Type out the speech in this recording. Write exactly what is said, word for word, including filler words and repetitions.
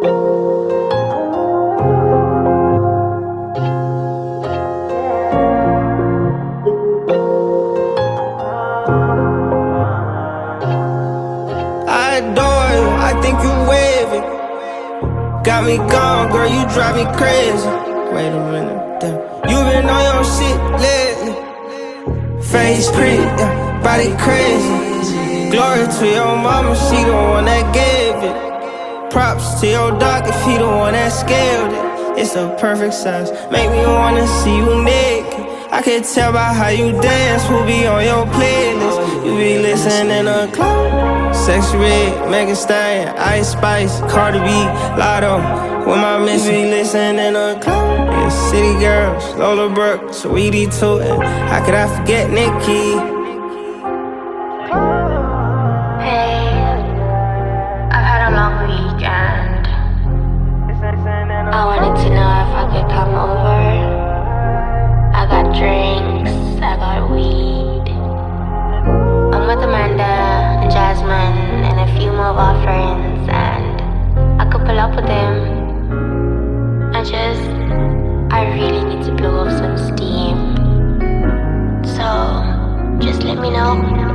I adore you, I think you wavy. Got me gone, girl, you drive me crazy. Wait a minute, damn. You been on your shit lately. Face pretty, yeah, body crazy. Glory to your mama, she the one that gave it. Props to your dog if he the one that scaled it. It's the perfect size, make me wanna see you naked. I can tell by how you dance, who be on your playlist. You be listening to club, Sexy Red, Megan Stallion, Ice Spice, Cardi B, Lotto. With my miss, be listening to club. Yeah, City Girls, Lola Brooke, Saweetie too, and how could I forget Nicki? Hey, I've had a long weekend. I wanted to know if I could come over. I got drinks, I got weed. I'm with Amanda and Jasmine and a few more of our friends, and I could pull up with them. I just, I really need to blow off some steam. So, just let me know.